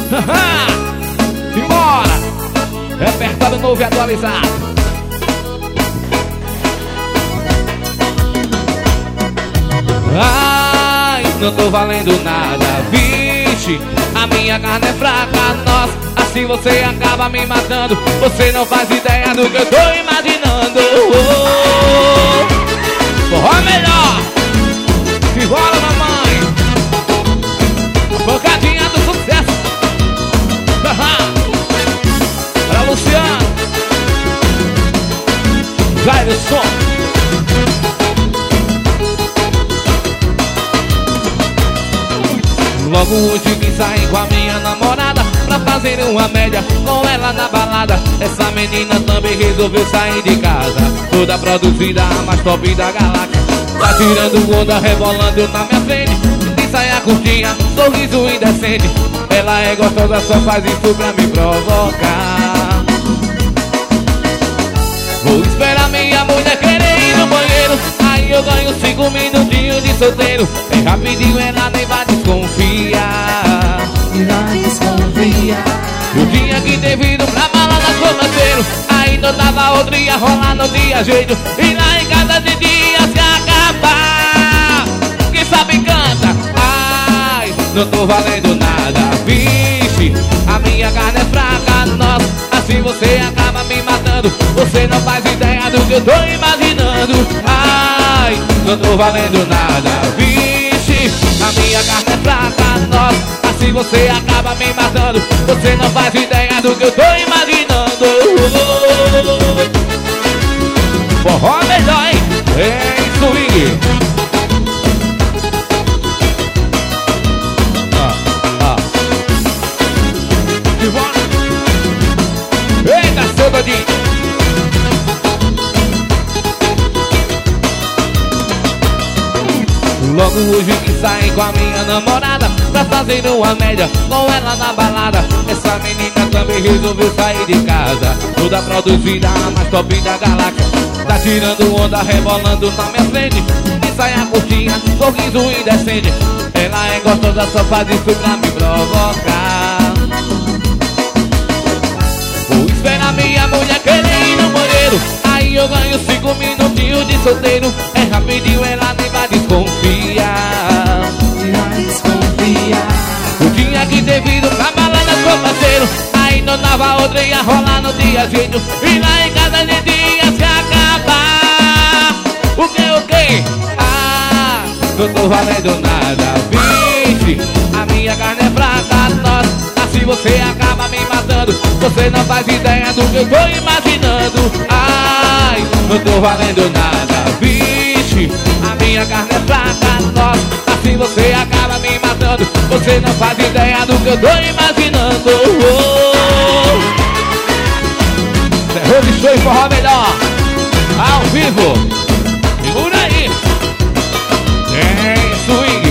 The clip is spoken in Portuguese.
Simbora! Repertório novo e atualizado. Ai, não tô valendo nada, vixe. A minha carne é fraca, nossa, assim você acaba me matando. Você não faz ideia do que eu tô imaginando. Forró melhor. Simbora, mamãe. A pancadinha do sucesso. Pra Luciano. Vai no som. Logo hoje vim sair com a minha namorada pra fazer uma média com ela na balada. Essa menina também resolveu sair de casa, toda produzida, a mais top da galáxia. Tá tirando onda, rebolando na minha frente, de saia curtinha, sorriso indecente. Ela é gostosa, só faz isso pra me provocar. Vou esperar minha mulher querer ir no banheiro, aí eu ganho 5 minutinhos de solteiro. Bem rapidinho ela nem vai desconfiar. Eu tinha que ter vindo pra balada com parceiro, aí não dava outro, ia rolar no dia jeito. E lá em casa de dia se acabar. Quem sabe canta. Ai, não tô valendo nada, vixe. A minha carne é fraca, nossa, assim você acaba me matando. Você não faz ideia do que eu tô imaginando. Ai, não tô valendo nada, vixe. A minha carne é fraca, nossa, assim você acaba me matando. Você não faz ideia do que eu tô imaginando. Forró melhor, hein? Ei, swing. Eita, seu doidinho. Logo hoje que saí com a minha namorada pra fazer uma média com ela na balada. Essa menina também resolveu sair de casa, toda produzida, a mais top da galáxia. Tá tirando onda, rebolando na minha frente, de saia curtinha, sorriso indecente. Ela é gostosa, só faz isso pra me provocar. Vou esperar minha mulher querer ir no banheiro, aí eu ganho 5 minutinhos de solteiro. É rapidinho, ela nem vai desconfiar. Eu tinha que ter vindo pra balada com parceiro, aí não dava outra, ia rolar no dia jeito. E lá em casa de dia se acabar. O que? Ah, não tô valendo nada, vixe. A minha carne é fraca, nossa, assim você acaba me matando. Você não faz ideia do que eu tô imaginando. Ai, não tô valendo nada, vixe. A minha carne é fraca, nossa, assim você acaba me matando. Você não faz ideia do que eu tô imaginando. Terror de show e forró melhor, ao vivo. Segura aí. Tem swing.